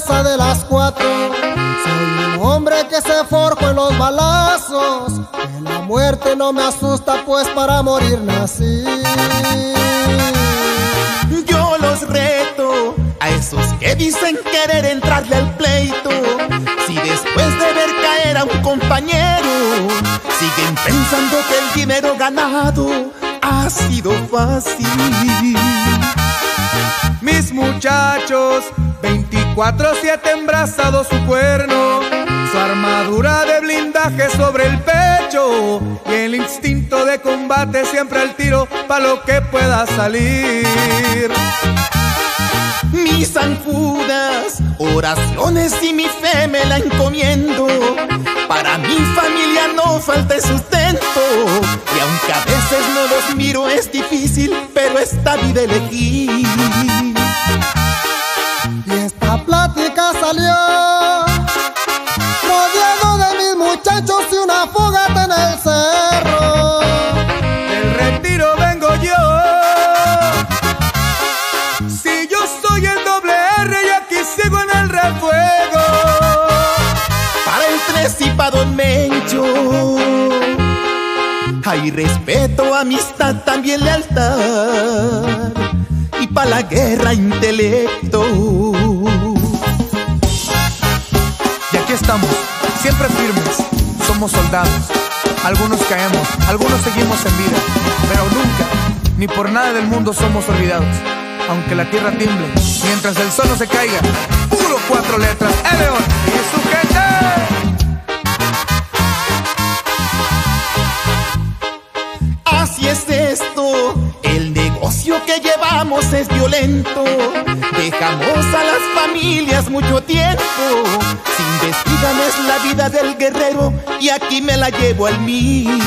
casa de las 4. Soy un hombre que se forjó en los balazos, que la muerte no me asusta, pues para morir nací. Yo los reto a esos que dicen querer entrarle al pleito, si después de ver caer a un compañero siguen pensando que el dinero ganado ha sido fácil. Mis muchachos, 24/7 embrazado su cuerno, su armadura de blindaje sobre el pecho y el instinto de combate siempre al tiro pa' lo que pueda salir. Mis zancudas, oraciones y mi fe me la encomiendo. Para mi familia no falta el sustento, y aunque a veces no los miro es difícil, pero esta vida elegí. Y esta plática salió rodeado de mis muchachos y una fogata en el cerro. Del retiro vengo yo, si yo soy el doble R y aquí sigo en el refuego. Para el 3 y pa' Don Mencho hay respeto, amistad, también lealtad, y pa' la guerra intelecto. Y aquí estamos, siempre firmes, somos soldados. Algunos caemos, algunos seguimos en vida, pero nunca, ni por nada del mundo somos olvidados. Aunque la tierra tiemble, mientras el sol no se caiga, puro 4 letras, el león y su gente. Así es esto, el negocio que llevamos es violento. Dejamos a las familias mucho tiempo. Si investigan es la vida del guerrero y aquí me la llevo al 1000.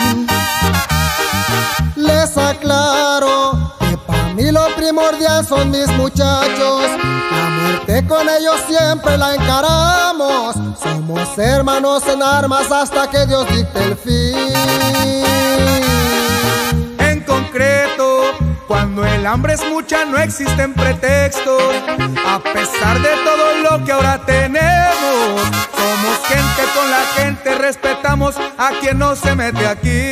Les aclaro que para mí lo primordial son mis muchachos. La muerte con ellos siempre la encaramos. Somos hermanos en armas hasta que Dios dicte el fin. En concreto, cuando el hambre es mucha no existen pretextos. A pesar de todo lo que ahora tenemos, somos gente con la gente, respetamos a quien no se mete aquí.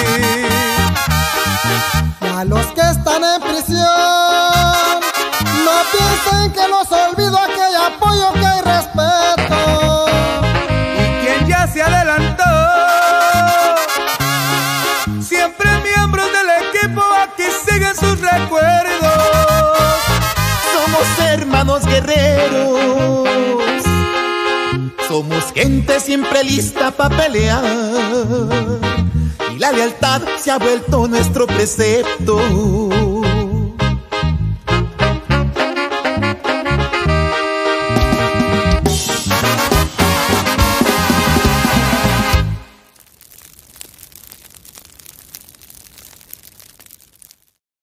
A los que están en prisión, no piensen que los olvido, aquí hay apoyo, que hay respeto. Y quien ya se adelantó, siempre miembros del equipo, aquí siguen sus recuerdos. Somos hermanos guerreros, somos gente siempre lista pa' pelear, y la lealtad se ha vuelto nuestro precepto.